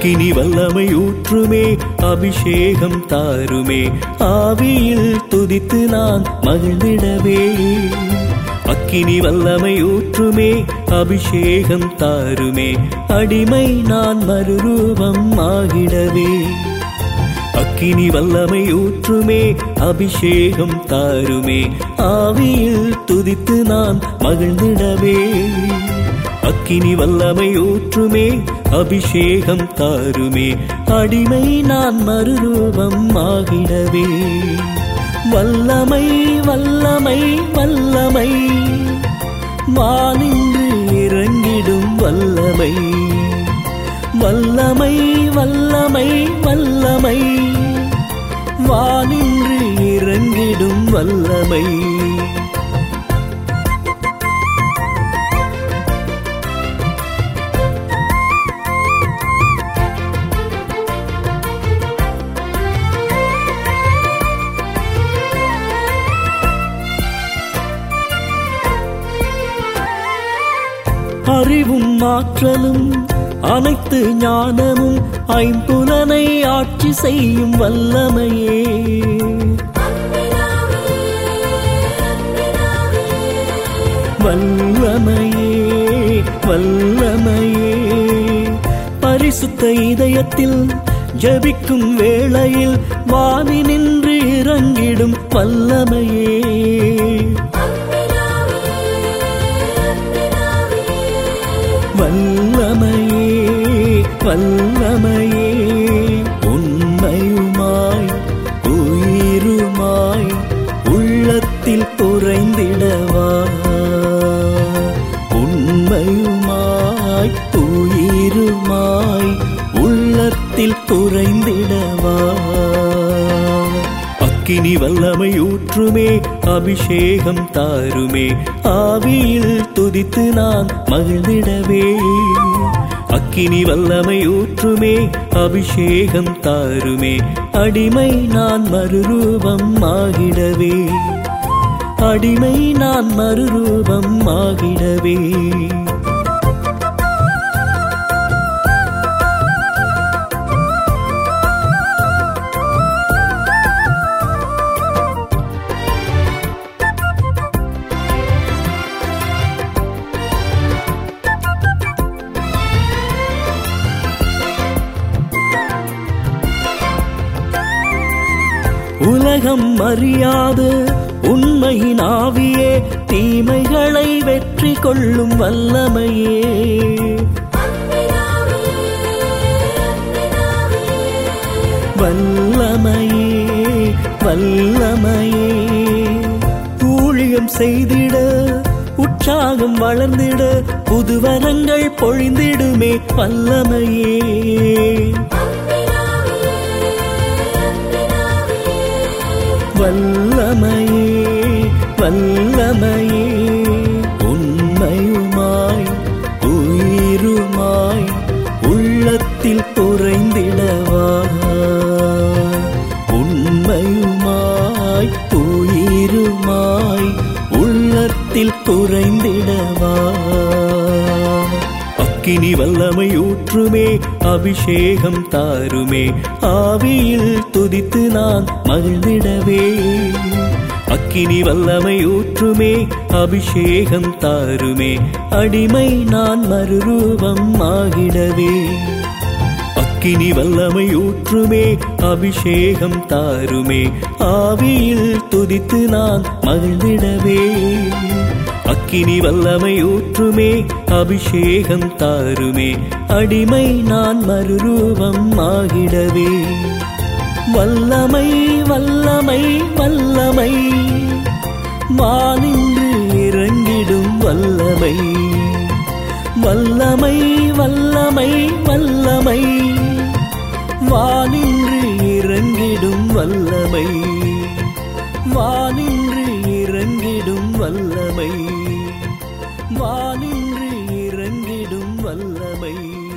அக்கினி வல்லமை ஊற்றுமே, அபிஷேகம் தாருமே, ஆவியில் துதித்து நான் மகிழ்ந்திடவே. அக்கினி வல்லமை ஊற்றுமே, அபிஷேகம் தாருமே, அடிமை நான் மறுரூபம் ஆகிடவே. அக்கினி வல்லமை ஊற்றுமே, அபிஷேகம் தாருமே, ஆவியில் துதித்து நான் மகிழ்ந்திடவே. அக்கினி வல்லமை ஊற்றுமே, அபிஷேகம் தாருமே, அடிமை நான் மறுரூபம் ஆகிடவே. வல்லமை வல்லமை வல்லமை, வானின்று இறங்கிடும் வல்லமை. வல்லமை வல்லமை வல்லமை, வானின்று இறங்கிடும் வல்லமை. அறிவும் ஆற்றலும் அனைத்து ஞானமும் ஐம்புலனை ஆட்சி செய்யும் வல்லமையே. வல்லமையே வல்லமையே, பரிசுத்த இதயத்தில் ஜபிக்கும் வேளையில் வாவி நின்று இறங்கிடும் வல்லமையே. வல்லமையே வல்லமையே, உண்மையுமாய் உயிருமாய் உள்ளத்தில் உறைந்திடவா. உண்மையுமாய் உயிருமாய் உள்ளத்தில் உறைந்திடவா. அக்கினி வல்லமை ஊற்றுமே, அபிஷேகம் தாருமே, ஆவியில் துதித்து நான் மகிழ்ந்திடவே. அக்கினி வல்லமை ஊற்றுமே, அபிஷேகம் தாருமே, அடிமை நான் மறுரூபம் ஆகிடவே. அடிமை நான் மறுரூபம் ஆகிடவே. உலகம் அறியாத உண்மையின் ஆவியே, தீமைகளை வெற்றி கொள்ளும் வல்லமையே. வல்லமையே வல்லமையே, ஊழியம் செய்திட உற்சாகம் வளர்ந்திட புதுவரங்கள் பொழிந்திடுமே வல்லமையே. வல்லமையே வல்லமையே, உண்மையுமாய் உயிருமாய் உள்ளத்தில் உறைந்திடவா. உண்மையுமாய் உயிருமாய் உள்ளத்தில் உறைந்திடவா. அக்கினி வல்லமை ஊற்றுமே, அபிஷேகம் தாருமே, ஆவியில் துதித்து நான் மகிழ்ந்திடவே. அக்கினி வல்லமை ஊற்றுமே, அபிஷேகம் தாருமே, அடிமை நான் மறுரூபம் ஆகிடவே. அக்கினி வல்லமை ஊற்றுமே, அபிஷேகம் தாருமே, ஆவியில் துதித்து நான் மகிழ்ந்திடவே. அக்கினி வல்லமை ஊற்றுமே, அபிஷேகம் தாருமே, அடிமை நான் மறுரூபம் ஆகிடவே. வல்லமை வல்லமை வல்லமை, வானின்று இறங்கிடும் வல்லமை. வல்லமை வல்லமை வல்லமை, வானின்று இறங்கிடும் வல்லமை. வானின்று இறங்கிடும் வல்லமை. வானின்று இறங்கிடும் வல்லமை.